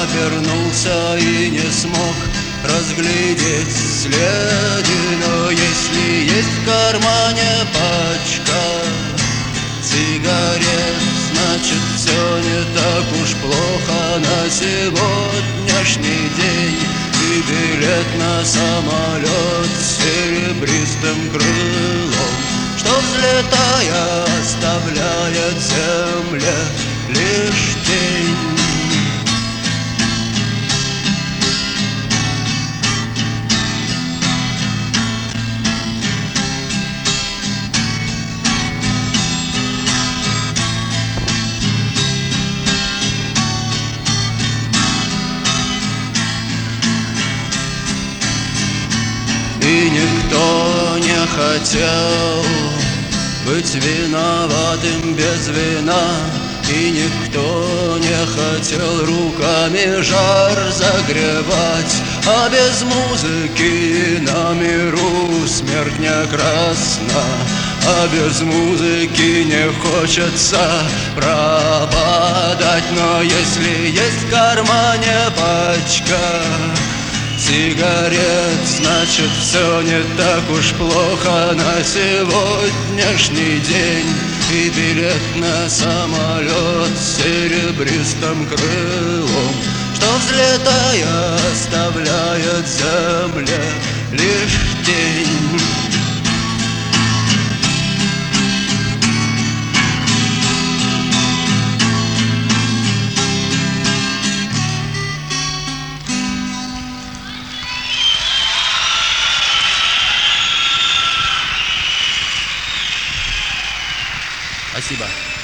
обернулся и не смог разглядеть следы. Но если есть в кармане пачка сигарет, значит все не так уж плохо на сегодняшний день. И билет на самолет с серебристым крылом, что, взлетая, оставляет земле лишь тень. И никто не хотел быть виноватым без вина, и никто не хотел руками жар загревать. А без музыки на миру смерть не красна, а без музыки не хочется пропадать. Но если есть в кармане пачка сигарет, значит все не так уж плохо на сегодняшний день. И билет на самолет с серебристым крылом, что, взлетая, оставляет земле лишь тень. Спасибо.